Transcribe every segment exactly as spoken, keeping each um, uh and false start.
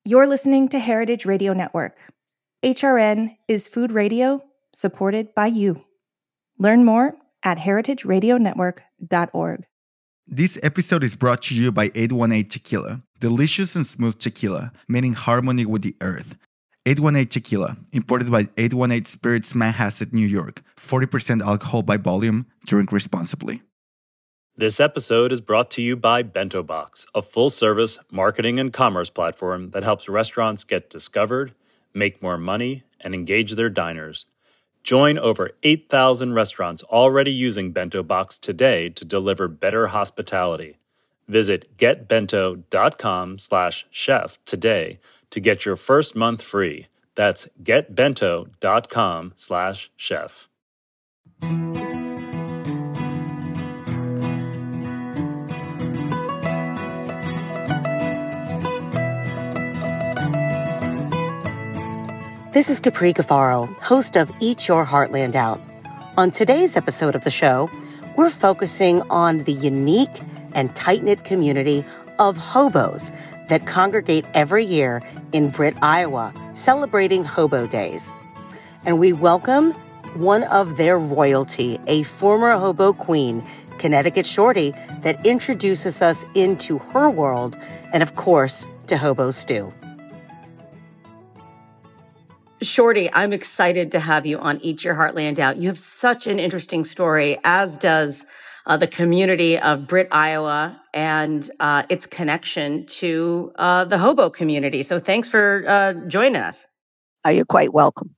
You're listening to Heritage Radio Network. H R N is food radio supported by you. Learn more at heritage radio network dot org. This episode is brought to you by eight one eight Tequila, delicious and smooth tequila made in harmony with the earth. eight one eight Tequila, imported by eight one eight Spirits Manhasset, New York. forty percent alcohol by volume. Drink responsibly. This episode is brought to you by Bento Box, a full-service marketing and commerce platform that helps restaurants get discovered, make more money, and engage their diners. Join over eight thousand restaurants already using Bento Box today to deliver better hospitality. Visit getbento.com slash chef today to get your first month free. That's getbento.com slash chef. This is Capri Gaffaro, host of Eat Your Heartland Out. On today's episode of the show, we're focusing on the unique and tight-knit community of hobos that congregate every year in Britt, Iowa, celebrating Hobo Days. And we welcome one of their royalty, a former hobo queen, Connecticut Shorty, that introduces us into her world and, of course, to hobo stew. Shorty, I'm excited to have you on Eat Your Heartland Out. You have such an interesting story, as does uh, the community of Britt, Iowa, and uh, its connection to uh, the hobo community. So thanks for uh, joining us. Oh, you're quite welcome.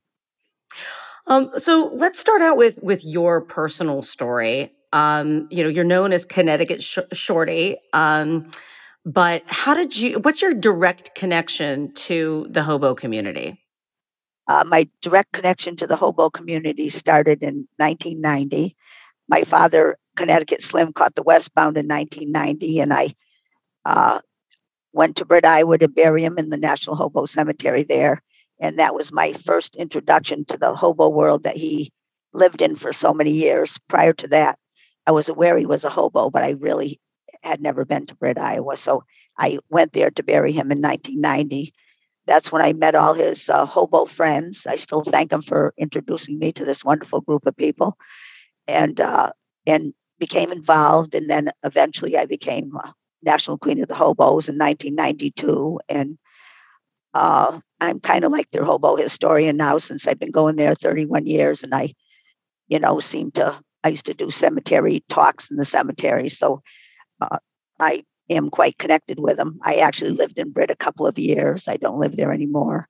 Um, so let's start out with with your personal story. Um, you know, you're known as Connecticut Sh- Shorty, um, but how did you? What's your direct connection to the hobo community? Uh, my direct connection to the hobo community started in nineteen ninety. My father, Connecticut Slim, caught the westbound in nineteen ninety, and I uh, went to Britt, Iowa to bury him in the National Hobo Cemetery there. And that was my first introduction to the hobo world that he lived in for so many years. Prior to that, I was aware he was a hobo, but I really had never been to Britt, Iowa. So I went there to bury him in nineteen ninety. That's when I met all his uh, hobo friends. I still thank him for introducing me to this wonderful group of people, and uh, and became involved. And then eventually I became uh, National Queen of the Hobos in nineteen ninety-two. And uh, I'm kind of like their hobo historian now, since I've been going there thirty-one years. And I, you know, seem to, I used to do cemetery talks in the cemetery. So uh, I am quite connected with them. I actually lived in Britt a couple of years. I don't live there anymore.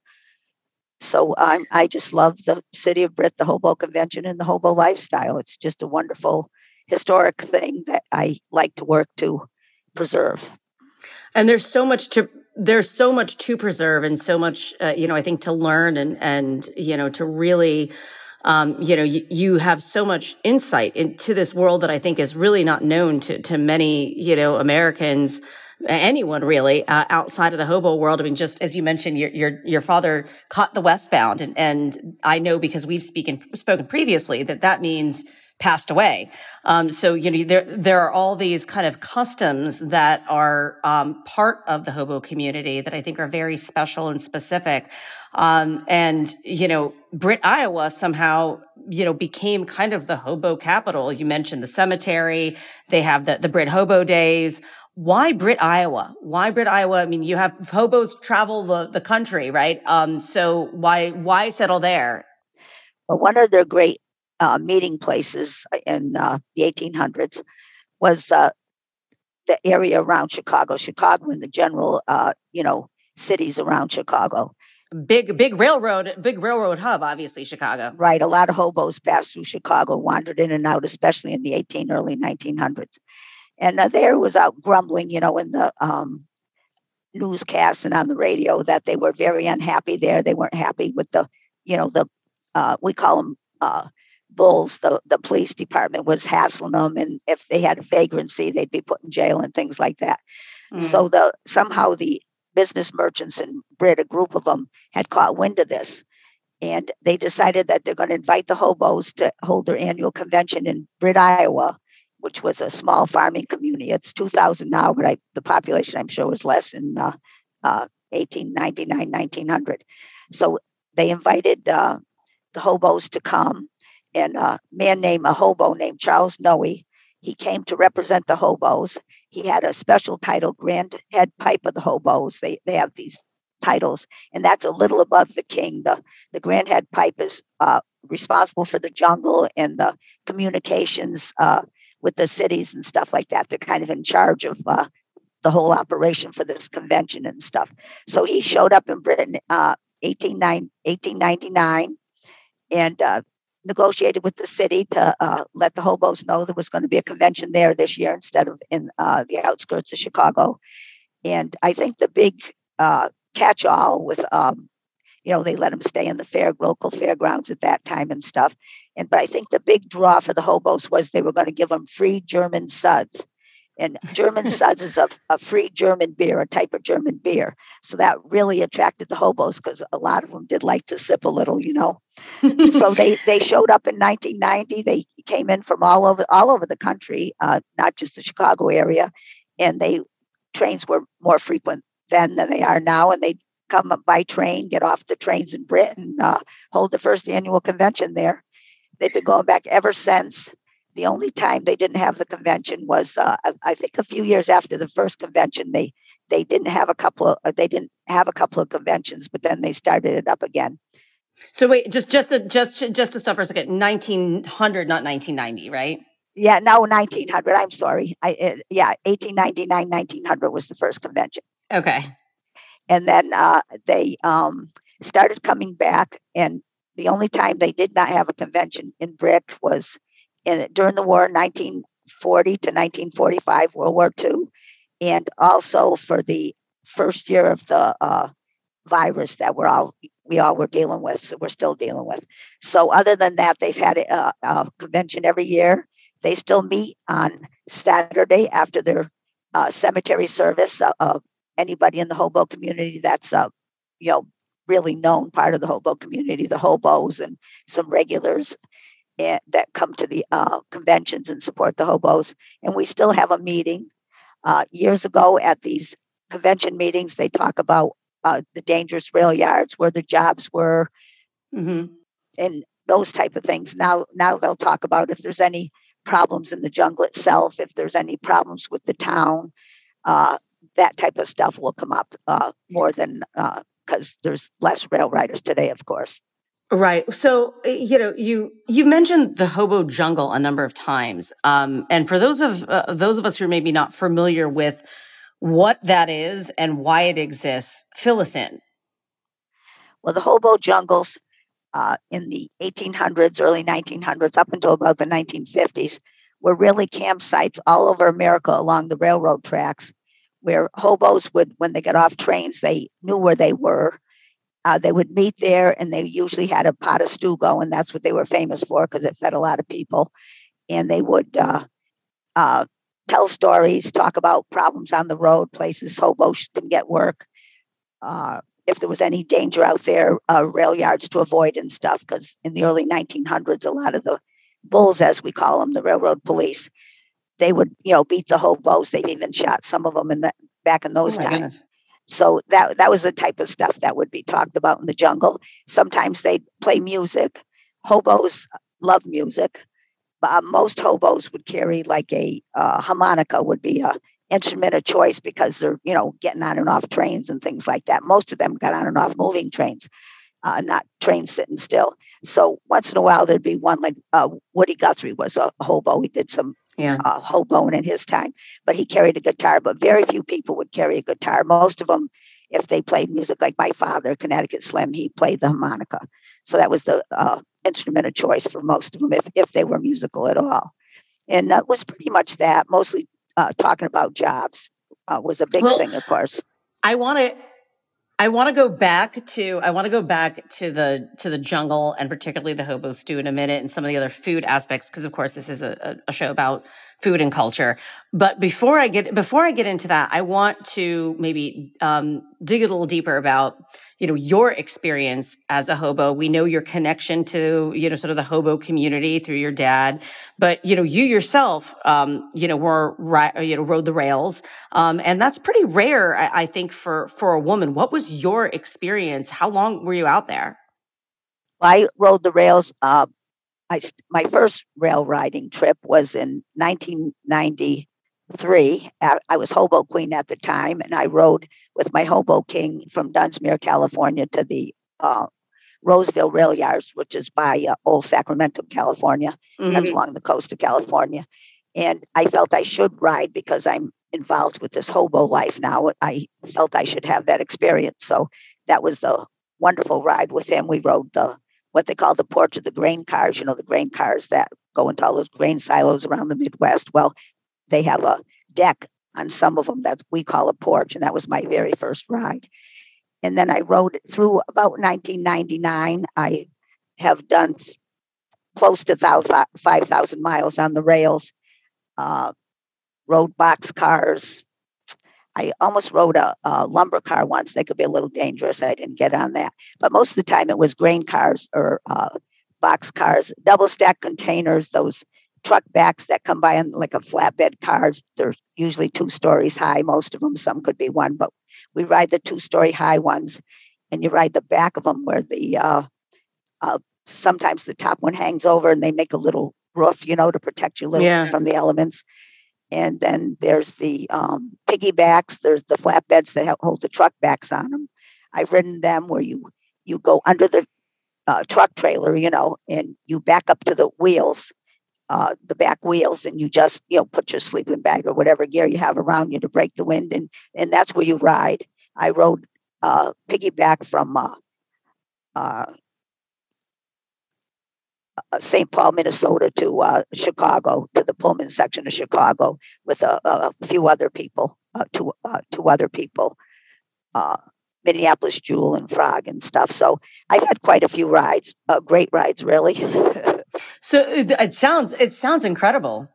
So I'm, I just love the city of Britt, the hobo convention, and the hobo lifestyle. It's just a wonderful historic thing that I like to work to preserve. And there's so much to there's so much to preserve, and so much, uh, you know, I think to learn and and you know to really. Um, you know, you, you have so much insight into this world that I think is really not known to, to many, you know, Americans, anyone really, uh, outside of the hobo world. I mean, just as you mentioned, your, your, your father caught the westbound, and, and I know because we've speaken, spoken previously that that means passed away. Um, so, you know, there, there are all these kind of customs that are, um, part of the hobo community that I think are very special and specific. Um, and, you know, Britt, Iowa somehow, you know, became kind of the hobo capital. You mentioned the cemetery. They have the, the Britt Hobo Days. Why Britt, Iowa? Why Britt, Iowa? I mean, you have hobos travel the, the country, right? Um, so why, why settle there? Well, one of their great uh, meeting places in uh, the eighteen hundreds was uh, the area around Chicago, Chicago and the general, uh, you know, cities around Chicago. Big, big railroad, big railroad hub, obviously, Chicago. Right. A lot of hobos passed through Chicago, wandered in and out, especially in the eighteen, early nineteen hundreds. And uh, there was out grumbling, you know, in the um, newscasts and on the radio that they were very unhappy there. They weren't happy with the, you know, the, uh, we call them uh, bulls. The, the police department was hassling them. And if they had a vagrancy, they'd be put in jail and things like that. Mm. So the somehow the business merchants in Britt, a group of them, had caught wind of this. And they decided that they're going to invite the hobos to hold their annual convention in Britt, Iowa, which was a small farming community. It's two thousand now, but I, the population, I'm sure, was less in uh, uh, eighteen ninety-nine, nineteen hundred. So they invited uh, the hobos to come, and a man named, a hobo named Charles Noe, he came to represent the hobos. He had a special title, Grand Head Pipe of the Hobos. They they have these titles, and that's a little above the king. The, the Grand Head Pipe is uh, responsible for the jungle and the communications uh, with the cities and stuff like that. They're kind of in charge of uh, the whole operation for this convention and stuff. So he showed up in Britain uh, eighteen ninety-nine and uh, negotiated with the city to uh, let the hobos know there was going to be a convention there this year instead of in uh, the outskirts of Chicago. And I think the big uh, catch-all with, um, you know, they let them stay in the fair, local fairgrounds at that time and stuff. And but I think the big draw for the hobos was they were going to give them free German suds. And German suds is a, a free German beer, a type of German beer. So that really attracted the hobos because a lot of them did like to sip a little, you know. So they, they showed up in nineteen ninety. They came in from all over all over the country, uh, not just the Chicago area. And they trains were more frequent then than they are now. And they come up by train, get off the trains in Britain, uh, hold the first annual convention there. They've been going back ever since. The only time they didn't have the convention was, uh, I think, a few years after the first convention. They they didn't have a couple of they didn't have a couple of conventions, but then they started it up again. So wait, just just to, just just to stop for a second. nineteen hundred, not nineteen ninety, right? Yeah, no, nineteen hundred. I'm sorry. I uh, yeah, eighteen ninety-nine, nineteen hundred was the first convention. Okay, and then uh, they um, started coming back, and the only time they did not have a convention in Brick was in during the war, nineteen forty to nineteen forty-five, World War Two, and also for the first year of the uh, virus that we're all we all were dealing with, so we're still dealing with. So other than that, they've had a, a convention every year. They still meet on Saturday after their uh, cemetery service. Uh, uh, anybody in the hobo community that's uh, you know really known part of the hobo community, the hobos and some regulars and that come to the uh, conventions and support the hobos. And we still have a meeting. Uh, years ago at these convention meetings, they talk about uh, the dangerous rail yards, where the jobs were, mm-hmm. and those type of things. Now, now they'll talk about if there's any problems in the jungle itself, if there's any problems with the town, uh, that type of stuff will come up uh, more than because uh, there's less rail riders today, of course. Right. So, you know, you, you mentioned the hobo jungle a number of times. Um, and for those of, uh, those of us who are maybe not familiar with what that is and why it exists, fill us in. Well, the hobo jungles uh, in the eighteen hundreds, early nineteen hundreds, up until about the nineteen fifties, were really campsites all over America along the railroad tracks where hobos would, when they got off trains, they knew where they were. Uh, they would meet there, and they usually had a pot of stew going. That's what they were famous for because it fed a lot of people. And they would uh, uh, tell stories, talk about problems on the road, places hobos can get work. Uh, if there was any danger out there, uh, rail yards to avoid and stuff. Because in the early nineteen hundreds, a lot of the bulls, as we call them, the railroad police, they would, you know, beat the hobos. They've even shot some of them in the back in those oh times. Goodness. So that that was the type of stuff that would be talked about in the jungle. Sometimes they'd play music. Hobos love music. Uh, most hobos would carry like a uh, harmonica would be a instrument of choice because they're, you know, getting on and off trains and things like that. Most of them got on and off moving trains, uh, not trains sitting still. So once in a while there'd be one like uh, Woody Guthrie was a hobo. He did some Yeah. Uh, hoboing in his time, but he carried a guitar, but very few people would carry a guitar. Most of them, if they played music, like my father, Connecticut Slim, he played the harmonica. So that was the uh, instrument of choice for most of them, if, if they were musical at all. And that was pretty much that, mostly uh, talking about jobs uh, was a big well, thing, of course. I want to I want to go back to, I want to go back to the, to the jungle and particularly the hobo stew in a minute and some of the other food aspects. Cause of course this is a, a show about food and culture. But before I get before I get into that, I want to maybe um, dig a little deeper about, you know, your experience as a hobo. We know your connection to, you know, sort of the hobo community through your dad, but you know, you yourself, um, you know, were you know rode the rails, um, and that's pretty rare, I, I think, for for a woman. What was your experience? How long were you out there? I rode the rails. Uh, I, my first rail riding trip was in nineteen ninety-three. I was Hobo Queen at the time, and I rode with my Hobo King from Dunsmuir, California, to the uh, Roseville Rail Yards, which is by uh, Old Sacramento, California. Mm-hmm. That's along the coast of California. And I felt I should ride because I'm involved with this hobo life now. I felt I should have that experience. So that was a wonderful ride with him. We rode the what they call the porch of the grain cars, you know, the grain cars that go into all those grain silos around the Midwest. Well, they have a deck on some of them that we call a porch, and that was my very first ride. And then I rode through about nineteen ninety-nine. I have done close to five thousand miles on the rails, uh, rode box cars. I almost rode a, a lumber car once. They could be a little dangerous. I didn't get on that. But most of the time it was grain cars or uh, box cars, double stack containers, those truck backs that come by on like a flatbed cars. They're usually two stories high, most of them. Some could be one, but we ride the two story high ones, and you ride the back of them where the uh, uh, sometimes the top one hangs over and they make a little roof, you know, to protect you a little yeah. from the elements. And then there's the um, piggybacks. There's the flatbeds that hold the truck backs on them. I've ridden them where you you go under the uh, truck trailer, you know, and you back up to the wheels, uh, the back wheels, and you just, you know, put your sleeping bag or whatever gear you have around you to break the wind, and and that's where you ride. I rode uh, piggyback from uh, uh, Saint Paul, Minnesota to uh, Chicago, to the Pullman section of Chicago with a, a few other people, uh, two, uh, two other people, uh, Minneapolis Jewel and Frog and stuff. So I've had quite a few rides, uh, great rides, really. So it, it sounds, it sounds incredible.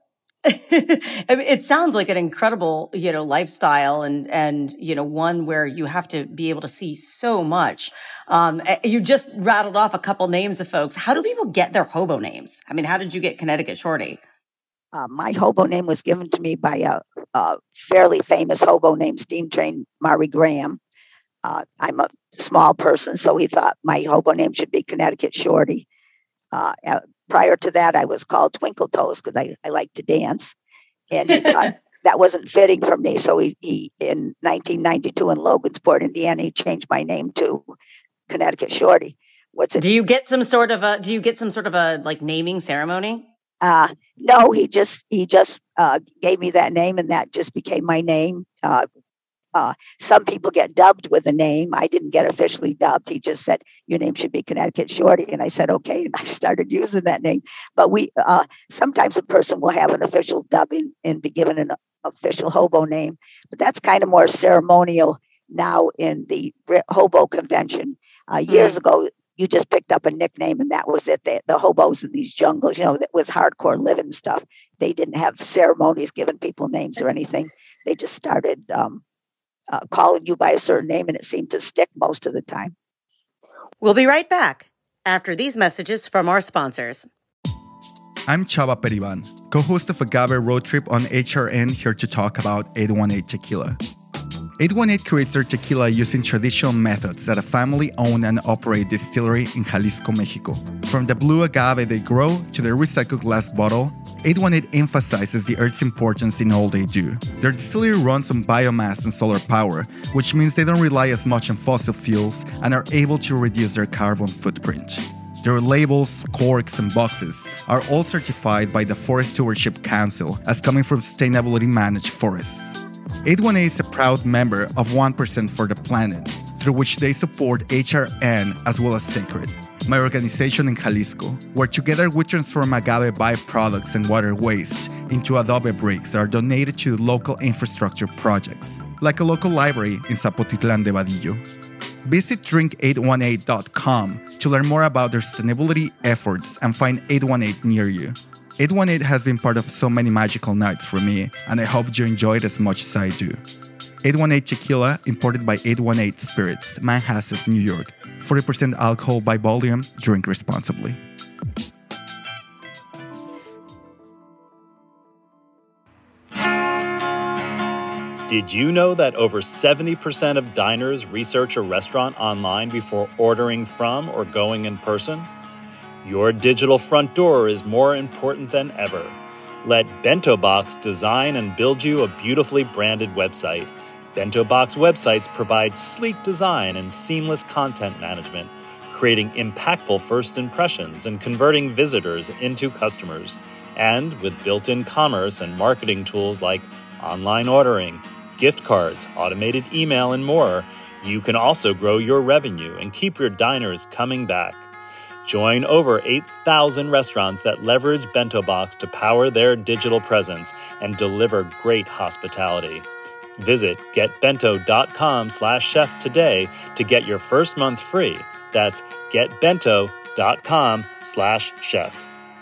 I mean, it sounds like an incredible, you know, lifestyle and, and, you know, one where you have to be able to see so much. Um, you just rattled off a couple names of folks. How do people get their hobo names? I mean, how did you get Connecticut Shorty? Uh, my hobo name was given to me by a, a fairly famous hobo named Steam Train Maury Graham. Uh, I'm a small person, so he thought my hobo name should be Connecticut Shorty. Uh, prior to that, I was called Twinkle Toes because I, I like to dance. And he thought that wasn't fitting for me. So he, he in nineteen ninety-two in Logansport, Indiana, he changed my name to Connecticut Shorty. What's it? Do you get some sort of a, do you get some sort of a like naming ceremony? Uh, no, he just, he just uh, gave me that name, and that just became my name. Uh, Uh, some people get dubbed with a name. I didn't get officially dubbed. He just said, your name should be Connecticut Shorty. And I said, okay. And I started using that name. But we uh, sometimes a person will have an official dubbing and be given an official hobo name. But that's kind of more ceremonial now in the hobo convention. Uh, years mm-hmm. ago, you just picked up a nickname and that was it. The, the hobos in these jungles, you know, that was hardcore living stuff. They didn't have ceremonies giving people names or anything. They just started um, Uh, calling you by a certain name, and it seemed to stick most of the time. We'll be right back after these messages from our sponsors. I'm Chava Periban, co-host of Agave Road Trip on H R N, here to talk about eight one eight Tequila. eight one eight creates their tequila using traditional methods at a family-owned and operated distillery in Jalisco, Mexico. From the blue agave they grow to their recycled glass bottle, eight one eight emphasizes the earth's importance in all they do. Their distillery runs on biomass and solar power, which means they don't rely as much on fossil fuels and are able to reduce their carbon footprint. Their labels, corks, and boxes are all certified by the Forest Stewardship Council as coming from sustainability managed forests. eight one eight is a proud member of one percent for the Planet, through which they support H R N as well as Sacred, my organization in Jalisco, where together we transform agave byproducts and water waste into adobe bricks that are donated to local infrastructure projects, like a local library in Zapotitlan de Vadillo. Visit drink eight one eight dot com to learn more about their sustainability efforts and find eight one eight near you. eight one eight has been part of so many magical nights for me, and I hope you enjoy it as much as I do. eight one eight Tequila, imported by eight one eight Spirits, Manhasset, New York. forty percent alcohol by volume. Drink responsibly. Did you know that over seventy percent of diners research a restaurant online before ordering from or going in person? Your digital front door is more important than ever. Let Bento Box design and build you a beautifully branded website. Bento Box websites provide sleek design and seamless content management, creating impactful first impressions and converting visitors into customers. And with built-in commerce and marketing tools like online ordering, gift cards, automated email, and more, you can also grow your revenue and keep your diners coming back. Join over eight thousand restaurants that leverage Bento Box to power their digital presence and deliver great hospitality. Visit getbento.com slash chef today to get your first month free. That's getbento.com slash chef.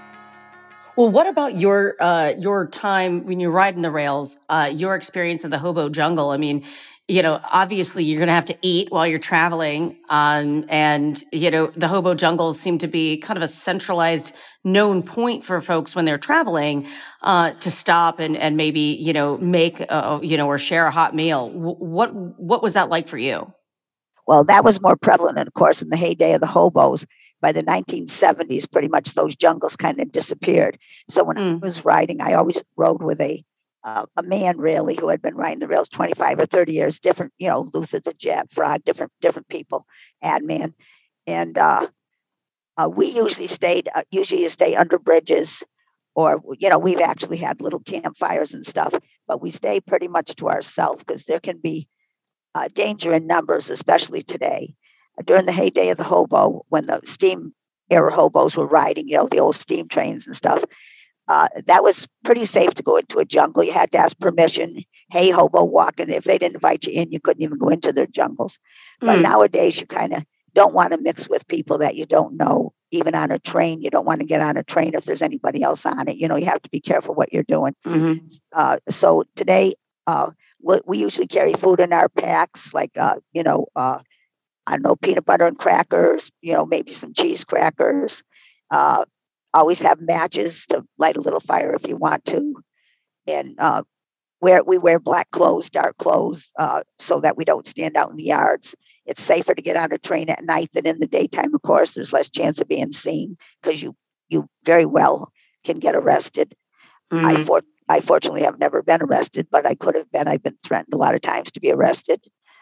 Well, what about your uh, your time when you're riding the rails, uh, your experience in the hobo jungle? I mean, you know, obviously you're going to have to eat while you're traveling. Um, and, you know, the hobo jungles seem to be kind of a centralized known point for folks when they're traveling uh, to stop and, and maybe, you know, make, uh, you know, or share a hot meal. W- what what was that like for you? Well, that was more prevalent, of course, in the heyday of the hobos. By the nineteen seventies, pretty much those jungles kind of disappeared. So when mm. I was riding, I always rode with a uh, a man really who had been riding the rails twenty-five or thirty years, different, you know, Luther the Jet, Frog, different different people, Adman. And uh, uh, we usually stayed, uh, usually you stay under bridges or, you know, we've actually had little campfires and stuff, but we stay pretty much to ourselves because there can be uh, danger in numbers, especially today. During the heyday of the hobo, when the steam era hobos were riding, you know, the old steam trains and stuff, uh, that was pretty safe to go into a jungle. You had to ask permission. Hey, hobo walking. If they didn't invite you in, you couldn't even go into their jungles. Mm. But nowadays, you kind of don't want to mix with people that you don't know. Even on a train, you don't want to get on a train if there's anybody else on it. You know, you have to be careful what you're doing. Mm-hmm. Uh, so today, uh, we, we usually carry food in our packs, like, uh, you know, uh, I don't know, peanut butter and crackers, you know, maybe some cheese crackers. Uh, always have matches to light a little fire if you want to. And uh, wear, we wear black clothes, dark clothes, uh, so that we don't stand out in the yards. It's safer to get on a train at night than in the daytime, of course. There's less chance of being seen because you, you very well can get arrested. Mm-hmm. I, for, I fortunately have never been arrested, but I could have been. I've been threatened a lot of times to be arrested.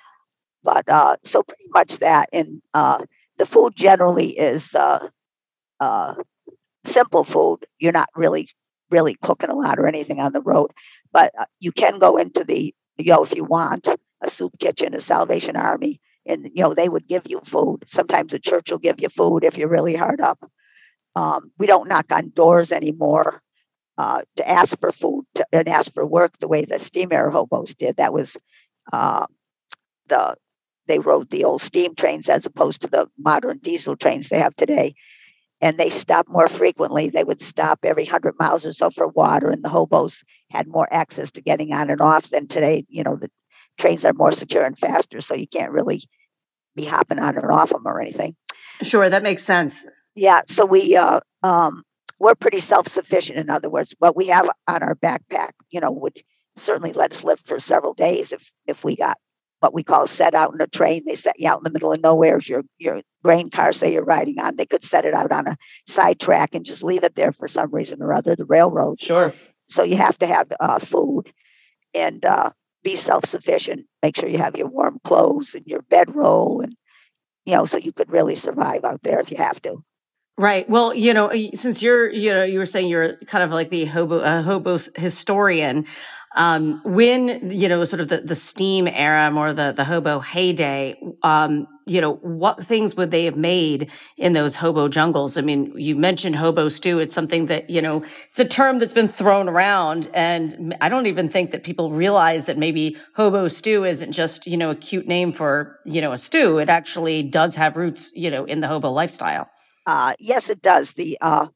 But uh, so pretty much that. And uh, the food generally is uh, uh, simple food. You're not really, really cooking a lot or anything on the road. But uh, you can go into the, you know, if you want, a soup kitchen, a Salvation Army, and, you know, they would give you food. Sometimes the church will give you food if you're really hard up. Um, we don't knock on doors anymore uh, to ask for food to, and ask for work the way the steam era hobos did. That was uh, the... They rode the old steam trains as opposed to the modern diesel trains they have today. And they stopped more frequently. They would stop every hundred miles or so for water. And the hobos had more access to getting on and off than today. You know, the trains are more secure and faster, so you can't really be hopping on and off them or anything. Sure, that makes sense. Yeah, so we, uh, um, we're pretty self-sufficient, in other words. What we have on our backpack, you know, would certainly let us live for several days if if we got what we call set out in a train. They set you out in the middle of nowhere. Your your grain car, say you're riding on, they could set it out on a side track and just leave it there for some reason or other, the railroad. Sure. So you have to have uh, food and uh, be self-sufficient. Make sure you have your warm clothes and your bedroll, and, you know, so you could really survive out there if you have to. Right. Well, you know, since you're, you know, you were saying you're kind of like the hobo, uh, hobo historian. Um, when, you know, sort of the, the steam era, more the, the hobo heyday, um, you know, what things would they have made in those hobo jungles? I mean, you mentioned hobo stew. It's something that, you know, it's a term that's been thrown around. And I don't even think that people realize that maybe hobo stew isn't just, you know, a cute name for, you know, a stew. It actually does have roots, you know, in the hobo lifestyle. Uh, yes, it does. The, uh,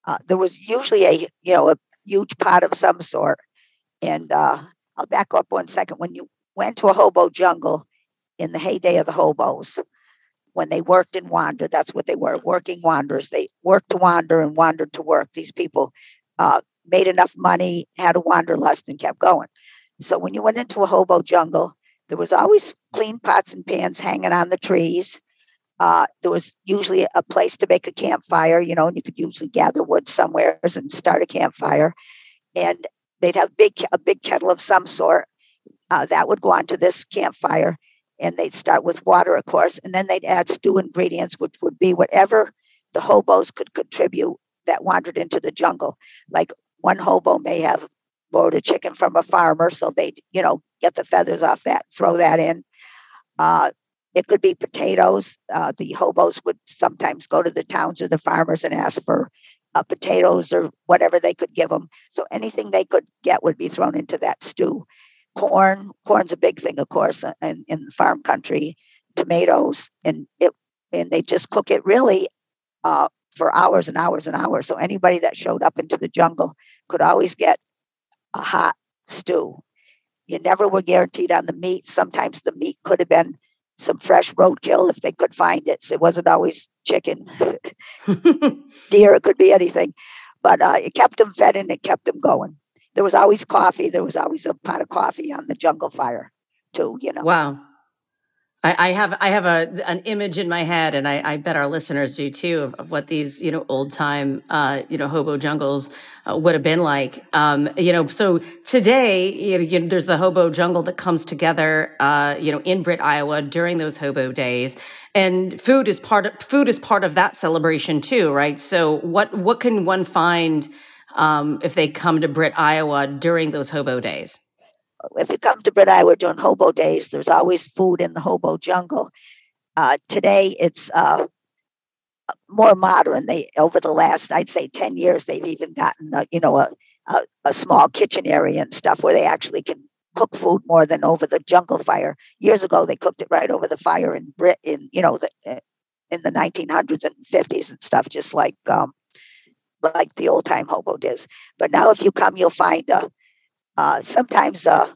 uh, there was usually a, you know, a huge pot of some sort. And uh, I'll back up one second. When you went to a hobo jungle in the heyday of the hobos, when they worked and wandered, that's what they were, working wanderers. They worked to wander and wandered to work. These people uh, made enough money, had a wanderlust, and kept going. So when you went into a hobo jungle, there was always clean pots and pans hanging on the trees. Uh, there was usually a place to make a campfire, you know, and you could usually gather wood somewhere and start a campfire. And they'd have big a big kettle of some sort uh, that would go onto this campfire. And they'd start with water, of course, and then they'd add stew ingredients, which would be whatever the hobos could contribute that wandered into the jungle. Like one hobo may have borrowed a chicken from a farmer, so they'd, you know, get the feathers off that, throw that in. Uh, it could be potatoes. Uh, the hobos would sometimes go to the towns or the farmers and ask for uh, potatoes or whatever they could give them. So anything they could get would be thrown into that stew. Corn, corn's a big thing, of course, in, in farm country. Tomatoes, and it, and they just cook it really uh, for hours and hours and hours. So anybody that showed up into the jungle could always get a hot stew. You never were guaranteed on the meat. Sometimes the meat could have been some fresh roadkill if they could find it. So it wasn't always chicken, deer. It could be anything, but uh, it kept them fed and it kept them going. There was always coffee. There was always a pot of coffee on the jungle fire, too. You know. Wow, I, I have I have a an image in my head, and I, I bet our listeners do too, of, of what these you know old time uh, you know hobo jungles uh, would have been like. Um, you know, so today you know, you know there's the hobo jungle that comes together uh, you know in Britt, Iowa during those hobo days, and food is part of food is part of that celebration too, right? So what what can one find Um, if they come to Britt, Iowa during those hobo days? If you come to Britt, Iowa during hobo days, there's always food in the hobo jungle. Uh, today, it's uh, more modern. They over the last, I'd say, ten years, they've even gotten, uh, you know, a, a, a small kitchen area and stuff where they actually can cook food more than over the jungle fire. Years ago, they cooked it right over the fire in Britt, in you know, the, in the nineteen hundreds and fifties and stuff, just like. Um, like the old time hobo does. But now if you come, you'll find uh, uh, sometimes a,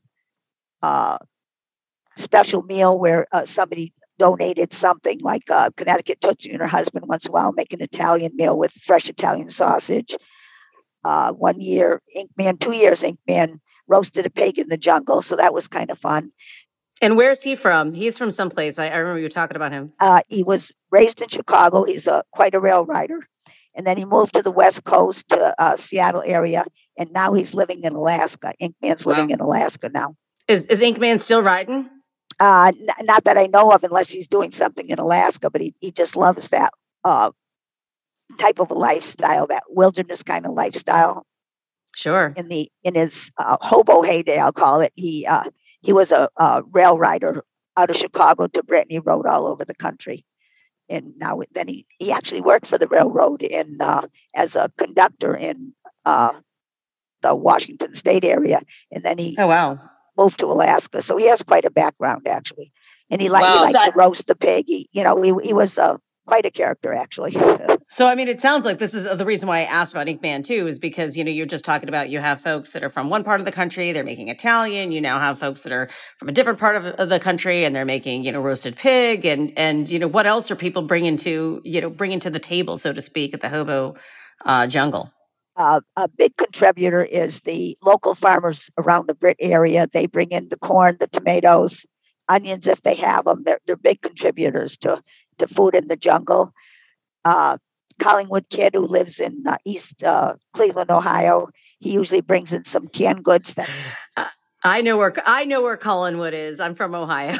a special meal where uh, somebody donated something, like uh, Connecticut Tootsie and her husband once in a while make an Italian meal with fresh Italian sausage. Uh, one year, Inkman, two years, Inkman roasted a pig in the jungle. So that was kind of fun. And where's he from? He's from someplace. I, I remember you were talking about him. Uh, he was raised in Chicago. He's a, quite a rail rider. And then he moved to the West Coast, to uh, Seattle area, and now he's living in Alaska. Inkman's living wow. in Alaska now. Is is Inkman still riding? Uh, n- not that I know of, unless he's doing something in Alaska. But he, he just loves that uh, type of a lifestyle, that wilderness kind of lifestyle. Sure. In the in his uh, hobo heyday, I'll call it. He uh, he was a, a rail rider out of Chicago to Britt. He rode all over the country. And now then he, he actually worked for the railroad in uh, as a conductor in uh, the Washington State area. And then he oh, wow. moved to Alaska. So he has quite a background, actually. And he, li- wow, he liked that- to roast the pig. He, you know, he, he was uh, quite a character, actually. So, I mean, it sounds like this is the reason why I asked about Inkman, too, is because, you know, you're just talking about you have folks that are from one part of the country, they're making Italian. You now have folks that are from a different part of the country and they're making, you know, roasted pig. And, and, you know, what else are people bringing to, you know, bringing to the table, so to speak, at the hobo uh, jungle? Uh, a big contributor is the local farmers around the Britt area. They bring in the corn, the tomatoes, onions if they have them. They're, they're big contributors to, to food in the jungle. Uh, Collingwood Kid, who lives in uh, East uh, Cleveland, Ohio, he usually brings in some canned goods. That uh, I know where I know where Collingwood is. I'm from Ohio.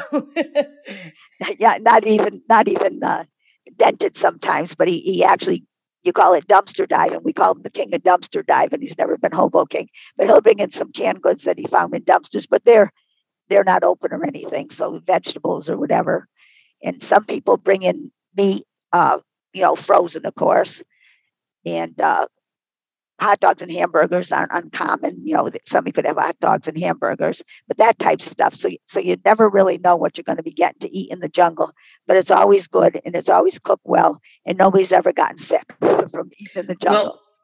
yeah, not even not even uh, dented sometimes, but he he actually, you call it dumpster diving. We call him the king of dumpster diving. He's never been hobo king, but he'll bring in some canned goods that he found in dumpsters, but they're they're not open or anything, so vegetables or whatever. And some people bring in meat. Uh, you know, frozen, of course. And uh, hot dogs and hamburgers aren't uncommon. You know, somebody could have hot dogs and hamburgers, but that type of stuff. So, so you never really know what you're going to be getting to eat in the jungle, but it's always good and it's always cooked well. And nobody's ever gotten sick from eating in the jungle. Well,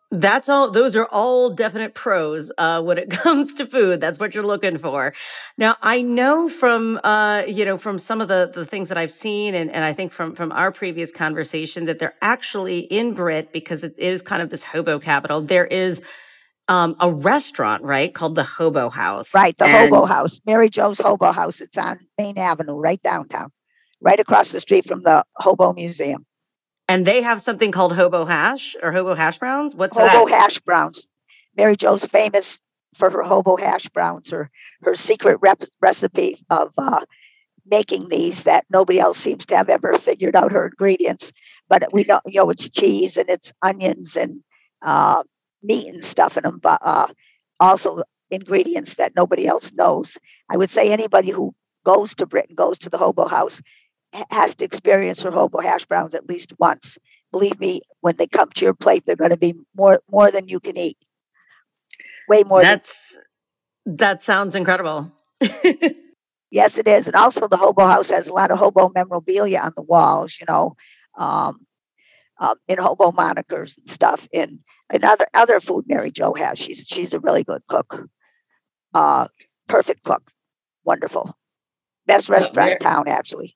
That's all. Those are all definite pros uh, when it comes to food. That's what you're looking for. Now, I know from uh, you know from some of the the things that I've seen, and, and I think from from our previous conversation that they're actually in Britt because it is kind of this hobo capital. There is um, a restaurant, right, called the Hobo House. Right, the and- Hobo House, Mary Jo's Hobo House. It's on Main Avenue, right downtown, right across the street from the Hobo Museum. And they have something called Hobo Hash or Hobo Hash Browns. What's Hobo that? Hash Browns. Mary Jo's famous for her Hobo Hash Browns, or her secret rep- recipe of uh, making these that nobody else seems to have ever figured out her ingredients. But we know, you know, it's cheese and it's onions and uh, meat and stuff in them, but uh, also ingredients that nobody else knows. I would say anybody who goes to Britain, goes to the Hobo House, has to experience her Hobo Hash Browns at least once. Believe me, when they come to your plate, they're going to be more more than you can eat. Way more. That's than- that sounds incredible. Yes, it is. And also the Hobo House has a lot of hobo memorabilia on the walls, you know, um, um, in hobo monikers and stuff. And, and other, other food Mary Jo has. She's she's a really good cook. Uh, perfect cook. Wonderful. Best restaurant in town, actually.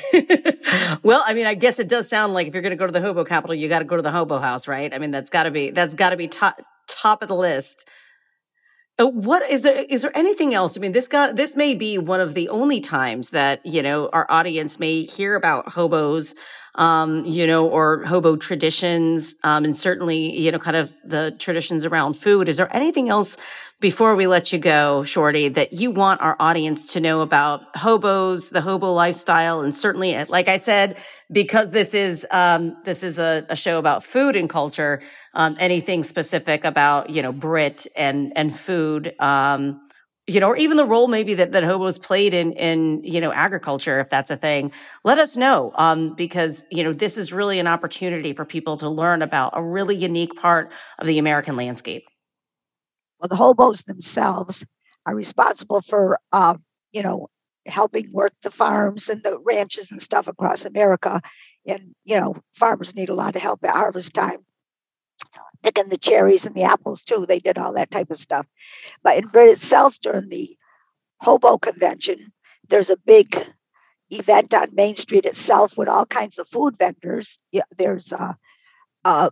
Well, I mean, I guess it does sound like if you're going to go to the Hobo Capital, you got to go to the Hobo House, right? I mean, that's got to be that's got to be top top of the list. Uh, What is there? Is there anything else? I mean, this got this may be one of the only times that you know our audience may hear about hobos, um, you know, or hobo traditions, um, and certainly you know, kind of the traditions around food. Is there anything else before we let you go, Shorty, that you want our audience to know about hobos, the hobo lifestyle, and certainly, like I said, because this is um, this is a, a show about food and culture. Um, anything specific about, you know, Brit and, and food, um, you know, or even the role maybe that, that hobos played in, in, you know, agriculture, if that's a thing, let us know. Um, because, you know, this is really an opportunity for people to learn about a really unique part of the American landscape. Well, the hobos themselves are responsible for, uh, you know, helping work the farms and the ranches and stuff across America. And, you know, farmers need a lot of help at harvest time. Picking the cherries and the apples too. They did all that type of stuff. But in Britain itself, during the Hobo Convention, there's a big event on Main Street itself with all kinds of food vendors. Yeah, there's uh, uh,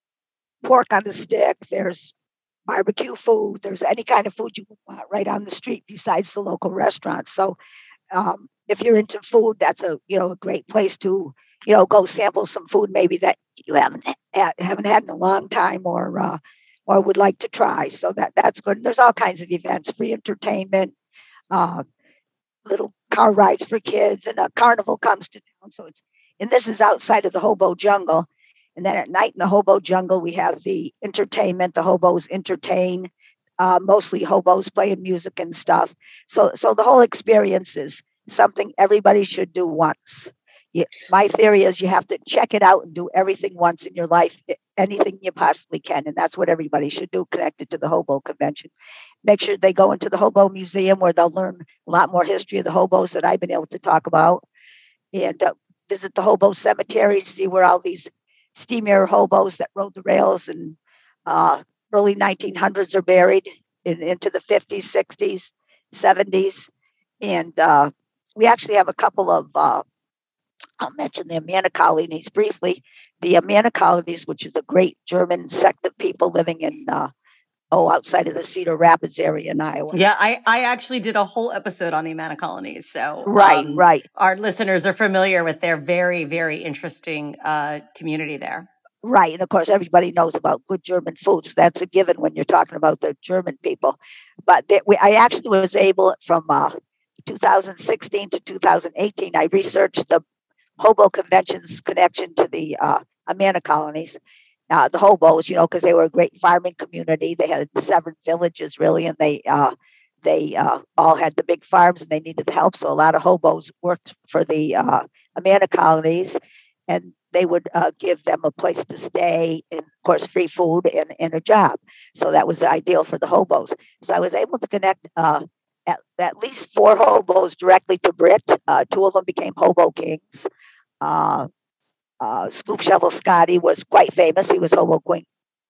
pork on the stick. There's barbecue food. There's any kind of food you want right on the street besides the local restaurants. So um, if you're into food, that's a you know a great place to you know go sample some food maybe that you haven't ha- haven't had in a long time or uh, or would like to try. So that that's good. There's all kinds of events, free entertainment, uh, little car rides for kids, and a carnival comes to town. So it's and this is outside of the hobo jungle. And then at night in the hobo jungle, we have the entertainment. The hobos entertain, uh, mostly hobos playing music and stuff. So, so the whole experience is something everybody should do once. You, my theory is you have to check it out and do everything once in your life, anything you possibly can. And that's what everybody should do connected to the Hobo Convention. Make sure they go into the Hobo Museum where they'll learn a lot more history of the hobos that I've been able to talk about. And uh, visit the Hobo Cemetery, see where all these steam air hobos that rode the rails in uh, early nineteen hundreds are buried in, into the fifties, sixties, seventies. And uh, we actually have a couple of, uh, I'll mention the Amana colonies briefly. The Amana colonies, which is a great German sect of people living in, uh, oh, outside of the Cedar Rapids area in Iowa. Yeah, I, I actually did a whole episode on the Amana colonies. So right, um, right. Our listeners are familiar with their very, very interesting uh, community there. Right. And of course, everybody knows about good German food. So that's a given when you're talking about the German people. But they, we, I actually was able from uh, two thousand sixteen to two thousand eighteen, I researched the Hobo Convention's connection to the uh, Amana colonies. Uh, the hobos, you know, because they were a great farming community. They had seven villages, really, and they uh, they uh, all had the big farms and they needed help. So a lot of hobos worked for the uh, Amana colonies, and they would uh, give them a place to stay and, of course, free food and, and a job. So that was ideal for the hobos. So I was able to connect uh, at, at least four hobos directly to Brit. Uh, two of them became Hobo Kings. Uh, uh, Scoop Shovel Scotty was quite famous. He was Hobo King,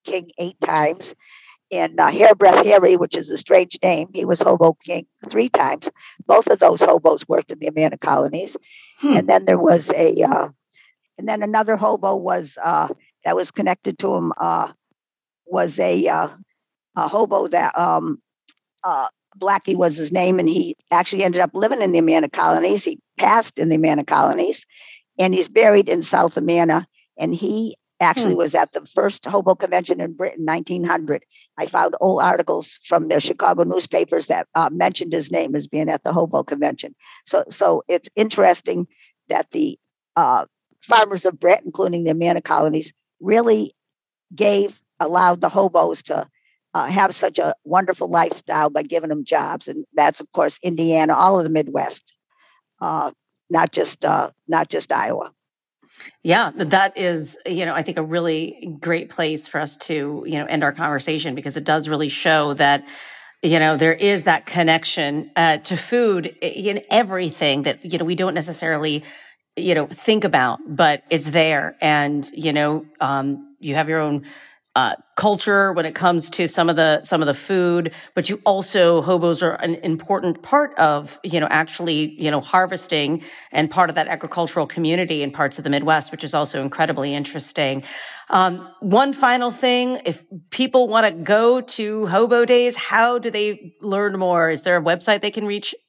King eight times. And uh, Hairbreath Harry, which is a strange name, he was Hobo King three times. Both of those hobos worked in the Amana colonies. Hmm. And then there was a, uh, and then another hobo was uh, that was connected to him uh, was a, uh, a hobo that um, uh, Blackie was his name, and he actually ended up living in the Amana colonies. He passed in the Amana colonies, and he's buried in South Amana. And he actually hmm. was at the first hobo convention in Britain, nineteen hundred. I found old articles from the Chicago newspapers that uh, mentioned his name as being at the hobo convention. So, so it's interesting that the uh, farmers of Britain, including the Amana colonies, really gave, allowed the hobos to uh, have such a wonderful lifestyle by giving them jobs. And that's, of course, Indiana, all of the Midwest, uh, not just uh, not just Iowa. Yeah, that is, you know, I think a really great place for us to, you know, end our conversation, because it does really show that, you know, there is that connection uh, to food in everything that, you know, we don't necessarily, you know, think about, but it's there. And, you know, um, you have your own Uh, culture when it comes to some of the some of the food, but you also, hobos are an important part of, you know, actually, you know, harvesting and part of that agricultural community in parts of the Midwest, which is also incredibly interesting. Um, one final thing, if people want to go to Hobo Days, how do they learn more? Is there a website they can reach?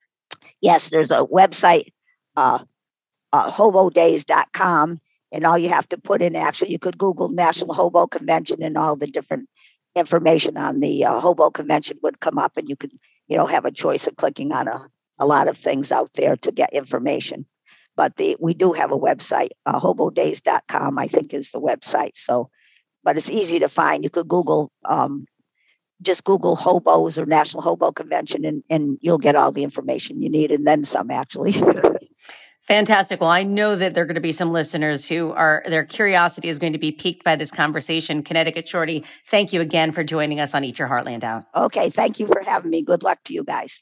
Yes, there's a website, uh, uh, hobo days dot com. And all you have to put in, actually, you could Google National Hobo Convention, and all the different information on the uh, Hobo Convention would come up, and you could, you know, have a choice of clicking on a, a lot of things out there to get information. But the we do have a website, uh, hobo days dot com, I think is the website. So, but it's easy to find. You could Google, um, just Google hobos or National Hobo Convention, and, and you'll get all the information you need, and then some, actually. Fantastic. Well, I know that there are going to be some listeners who are, their curiosity is going to be piqued by this conversation. Connecticut Shorty, thank you again for joining us on Eat Your Heartland Out. Okay. Thank you for having me. Good luck to you guys.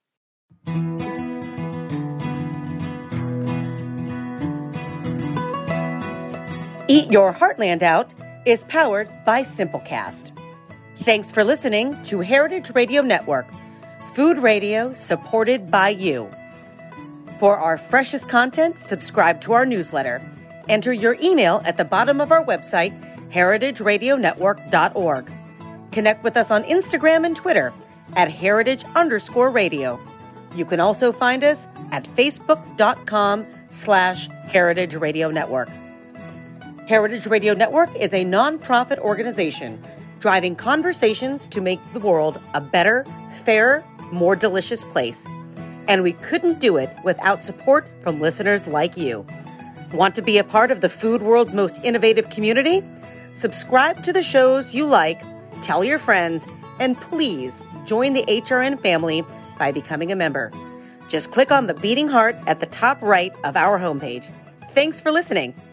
Eat Your Heartland Out is powered by Simplecast. Thanks for listening to Heritage Radio Network, food radio supported by you. For our freshest content, subscribe to our newsletter. Enter your email at the bottom of our website, heritage radio network dot org. Connect with us on Instagram and Twitter at heritage underscore radio. You can also find us at facebook.com slash heritage radio network. Heritage Radio Network is a nonprofit organization driving conversations to make the world a better, fairer, more delicious place. And we couldn't do it without support from listeners like you. Want to be a part of the food world's most innovative community? Subscribe to the shows you like, tell your friends, and please join the H R N family by becoming a member. Just click on the beating heart at the top right of our homepage. Thanks for listening.